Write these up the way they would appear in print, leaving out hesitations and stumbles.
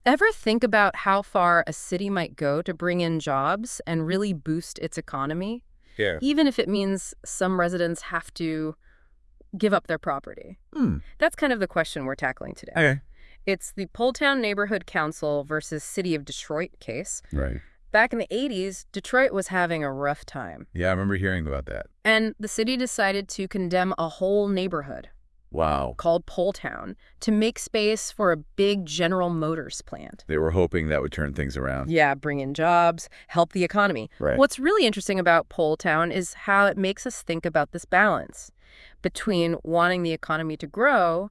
Ever think about how far a city might go to bring in jobs and really boost its economy, Yeah. even if it means some residents have to give up their property? Hmm. That's kind of the question we're tackling today. Okay. It's the Poletown Neighborhood Council versus City of Detroit case. Right. Back in the 80s, Detroit was having a rough time, Yeah, I remember hearing about that. and the city decided to condemn a whole neighborhood Wow. called Poletown to make space for a big General Motors plant. They were hoping that would turn things around. Yeah, bring in jobs, help the economy. Right. What's really interesting about Poletown is how it makes us think about this balance between wanting the economy to grow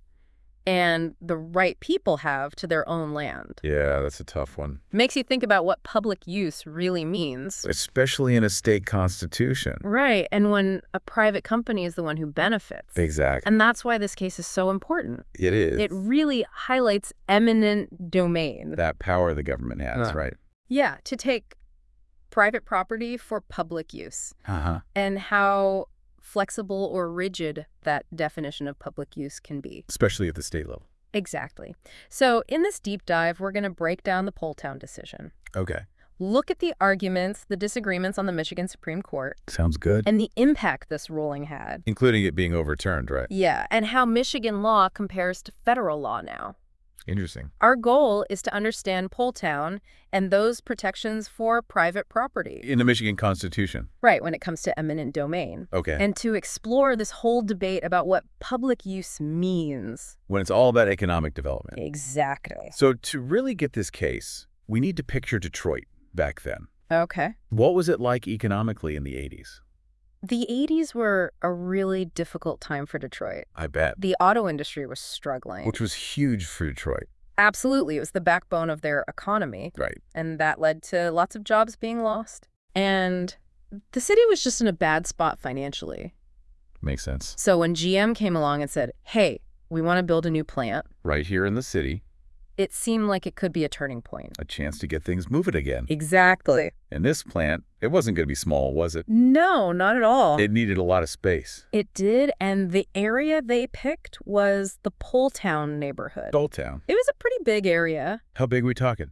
and the right people have to their own land. Yeah, that's a tough one. Makes you think about what public use really means. Especially in a state constitution. Right, and when a private company is the one who benefits. Exactly. And that's why this case is so important. It is. It really highlights eminent domain. That power the government has, Uh. right? Yeah, to take private property for public use, Uh-huh. and how flexible or rigid that definition of public use can be. Especially at the state level. Exactly. So in this deep dive, we're going to break down the Poletown decision, Okay. look at the arguments, the disagreements on the Michigan Supreme Court, Sounds good. and the impact this ruling had. Including it being overturned, right? Yeah, and how Michigan law compares to federal law now. Interesting. Our goal is to understand Poletown and those protections for private property. In the Michigan Constitution. Right, when it comes to eminent domain. Okay. And to explore this whole debate about what public use means. When it's all about economic development. Exactly. So to really get this case, we need to picture Detroit back then. Okay. What was it like economically in the 80s? The 80s were a really difficult time for Detroit. I bet. The auto industry was struggling. Which was huge for Detroit. Absolutely. It was the backbone of their economy. Right. And that led to lots of jobs being lost. And the city was just in a bad spot financially. Makes sense. So when GM came along and said, hey, we want to build a new plant, Right here in the city, it seemed like it could be a turning point. a chance to get things moving again. Exactly. And this plant, it wasn't going to be small, was it? No, not at all. It needed a lot of space. It did, and the area they picked was the Poletown neighborhood. Poletown. It was a pretty big area, How big are we talking?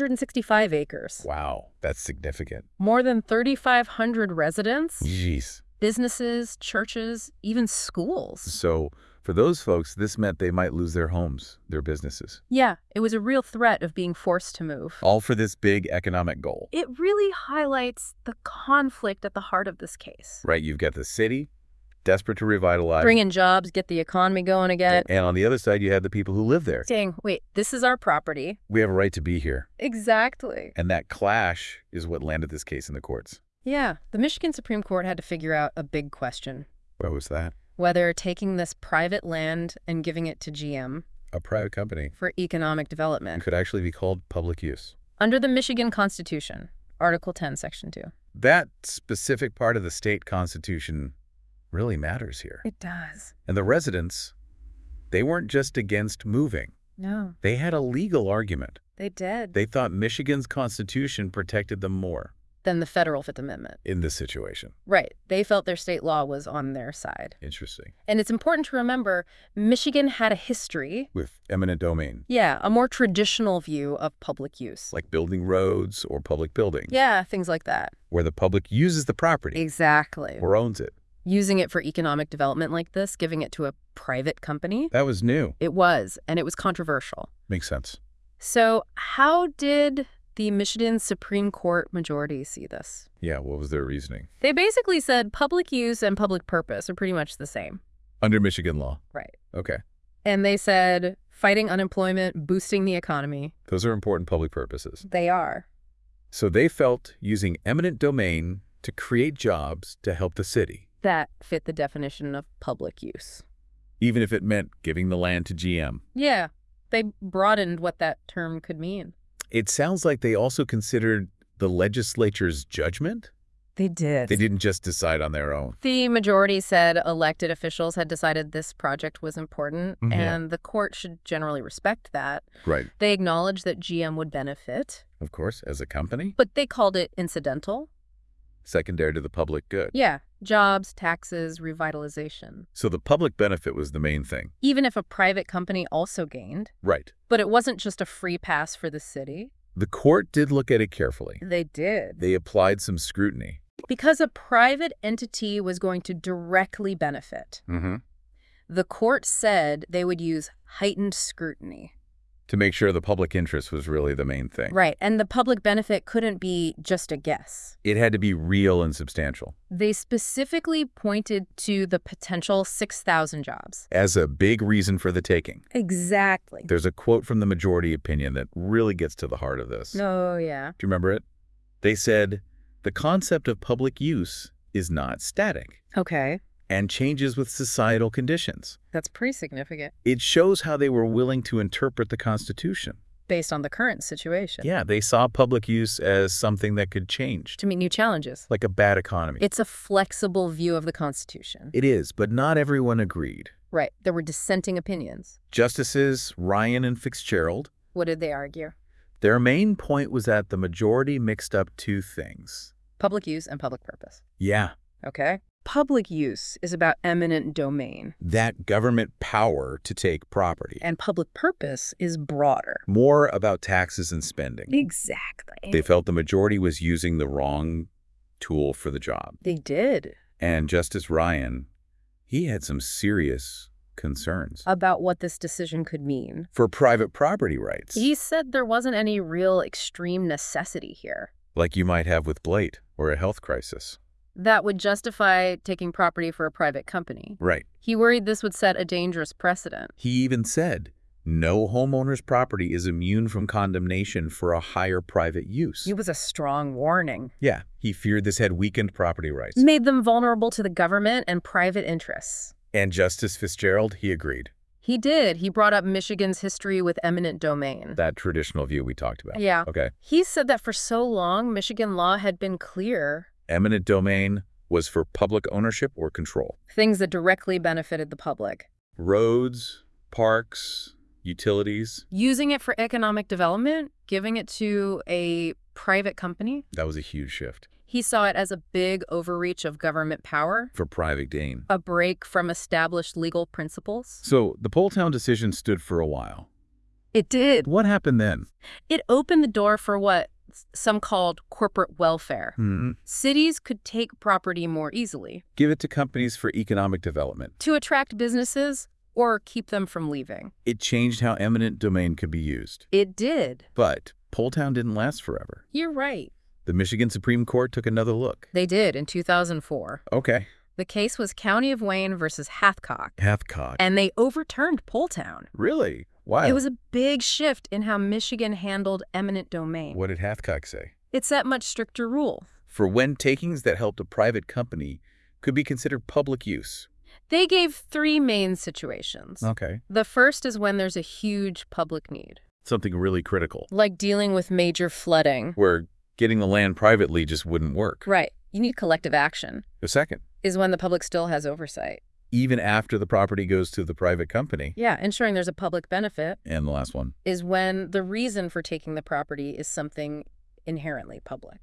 465 acres. Wow, that's significant. More than 3,500 residents, Jeez. businesses, churches, even schools. So for those folks, this meant they might lose their homes, their businesses. Yeah, it was a real threat of being forced to move. All for this big economic goal. It really highlights the conflict at the heart of this case. Right, you've got the city, desperate to revitalize. Bring in jobs, get the economy going again. And on the other side, you had the people who live there. Saying, wait, this is our property. We have a right to be here. Exactly. And that clash is what landed this case in the courts. Yeah, the Michigan Supreme Court had to figure out a big question. What was that? Whether taking this private land and giving it to GM A private company for economic development could actually be called public use. under the Michigan Constitution, Article 10, Section 2. That specific part of the state constitution really matters here. It does. And the residents, they weren't just against moving. No, They had a legal argument. they did. They thought Michigan's constitution protected them more Than the federal Fifth Amendment. in this situation. Right. They felt their state law was on their side. Interesting. And it's important to remember, Michigan had a history, With eminent domain, a more traditional view of public use. like building roads or public buildings, Yeah, things like that. where the public uses the property Exactly. or owns it. Using it for economic development like this, giving it to a private company, That was new. it was, and it was controversial. Makes sense. So how did the Michigan Supreme Court majority see this? Yeah, what was their reasoning? They basically said public use and public purpose are pretty much the same. Under Michigan law. Right. Okay. And they said fighting unemployment, boosting the economy. Those are important public purposes. They are. So they felt using eminent domain to create jobs to help the city, That fit the definition of public use. even if it meant giving the land to GM. Yeah, they broadened what that term could mean. It sounds like they also considered the legislature's judgment. They did. They didn't just decide on their own. The majority said elected officials had decided this project was important, Mhm. and the court should generally respect that. Right. They acknowledged that GM would benefit, Of course, as a company. but they called it incidental. secondary to the public good. Yeah, jobs, taxes, revitalization. So the public benefit was the main thing. Even if a private company also gained. Right. But it wasn't just a free pass for the city. The court did look at it carefully. They did. They applied some scrutiny. Because a private entity was going to directly benefit. The court said they would use heightened scrutiny. To make sure the public interest was really the main thing. Right, and the public benefit couldn't be just a guess. It had to be real and substantial. They specifically pointed to the potential 6,000 jobs. As a big reason for the taking. Exactly. There's a quote from the majority opinion that really gets to the heart of this. Oh, yeah. Do you remember it? They said, the concept of public use is not static Okay. and changes with societal conditions. That's pretty significant. It shows how they were willing to interpret the Constitution. Based on the current situation. Yeah, they saw public use as something that could change, To meet new challenges. like a bad economy. It's a flexible view of the Constitution. It is, but not everyone agreed. Right. There were dissenting opinions. Justices Ryan and Fitzgerald, What did they argue? their main point was that the majority mixed up two things. Public use and public purpose. Yeah, Okay? Public use is about eminent domain. that government power to take property. And public purpose is broader. More about taxes and spending. Exactly. They felt the majority was using the wrong tool for the job. They did. And Justice Ryan, he had some serious concerns About what this decision could mean. for private property rights, He said there wasn't any real extreme necessity here like you might have with blight or a health crisis. that would justify taking property for a private company. Right. He worried this would set a dangerous precedent. He even said, no homeowner's property is immune from condemnation for a higher private use. It was a strong warning. Yeah, he feared this had weakened property rights. Made them vulnerable to the government and private interests. And Justice Fitzgerald, he agreed. He did. He brought up Michigan's history with eminent domain. That traditional view we talked about. Yeah. Okay. He said that for so long, Michigan law had been clear. Eminent domain was for public ownership or control. Things that directly benefited the public. Roads, parks, utilities. Using it for economic development, giving it to a private company, That was a huge shift. he saw it as a big overreach of government power, For private gain. a break from established legal principles. So the Poletown decision stood for a while. It did. What happened then? It opened the door for what some called corporate welfare. Cities could take property more easily Give it to companies for economic development. to attract businesses or keep them from leaving. It changed how eminent domain could be used. It did. But Poletown didn't last forever. You're right. The Michigan Supreme Court took another look. They did in 2004. Okay. The case was County of Wayne versus Hathcock, Hathcock. and they overturned Poletown. Really? Wow. It was a big shift in how Michigan handled eminent domain. What did Hathcock say? It set much stricter rule. For when takings that helped a private company could be considered public use. They gave three main situations. Okay. The first is when there's a huge public need, Something really critical, like dealing with major flooding. where getting the land privately just wouldn't work. Right. You need collective action. The second, Is when the public still has oversight. even after the property goes to the private company. Yeah, ensuring there's a public benefit And the last one, is when the reason for taking the property is something inherently public.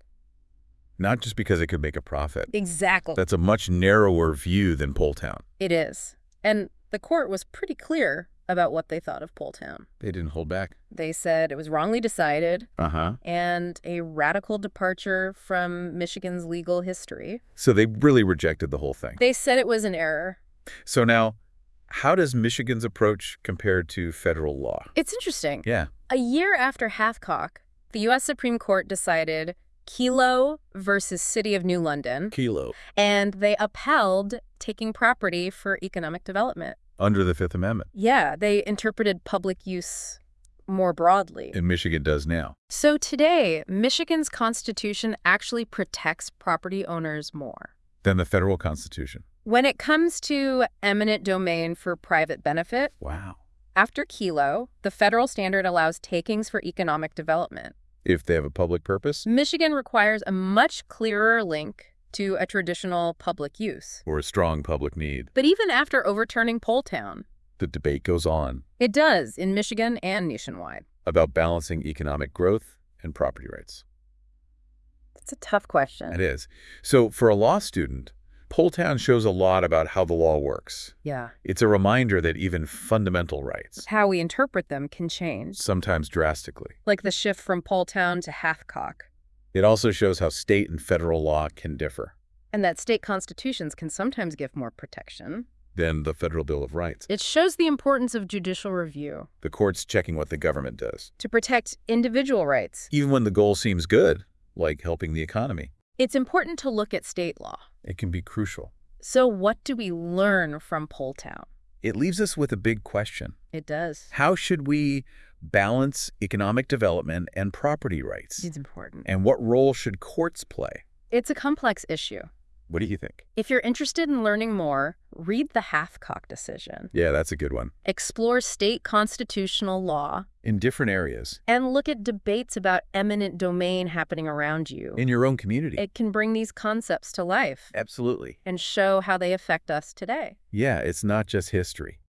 not just because it could make a profit. Exactly. That's a much narrower view than Poletown. It is. And the court was pretty clear about what they thought of Poletown. They didn't hold back. They said it was wrongly decided Uh-huh. and a radical departure from Michigan's legal history. So they really rejected the whole thing. They said it was an error. So now, how does Michigan's approach compare to federal law? It's interesting. Yeah. A year after Hathcock, the U.S. Supreme Court decided Kelo versus City of New London, Kelo. and they upheld taking property for economic development. Under the Fifth Amendment. Yeah, they interpreted public use more broadly. And Michigan does now. So today, Michigan's constitution actually protects property owners more. Than the federal Constitution. When it comes to eminent domain for private benefit, Wow. after Kelo, the federal standard allows takings for economic development. If they have a public purpose Michigan requires a much clearer link to a traditional public use. or a strong public need, But even after overturning Poletown, the debate goes on it does in Michigan and nationwide. about balancing economic growth and property rights. It's a tough question. It is. So for a law student, Poletown shows a lot about how the law works. Yeah. It's a reminder that even fundamental rights, How we interpret them can change, sometimes drastically. like the shift from Poletown to Hathcock, It also shows how state and federal law can differ and that state constitutions can sometimes give more protection. than the Federal Bill of Rights. It shows the importance of judicial review The court's checking what the government does, to protect individual rights. even when the goal seems good, like helping the economy. It's important to look at state law. It can be crucial. So what do we learn from Poletown? It leaves us with a big question. It does. How should we balance economic development and property rights? It's important. And what role should courts play? It's a complex issue. What do you think? If you're interested in learning more, read the Hathcock decision. Yeah, that's a good one. Explore state constitutional law In different areas. and look at debates about eminent domain happening around you. In your own community. It can bring these concepts to life Absolutely. and show how they affect us today. Yeah, it's not just history.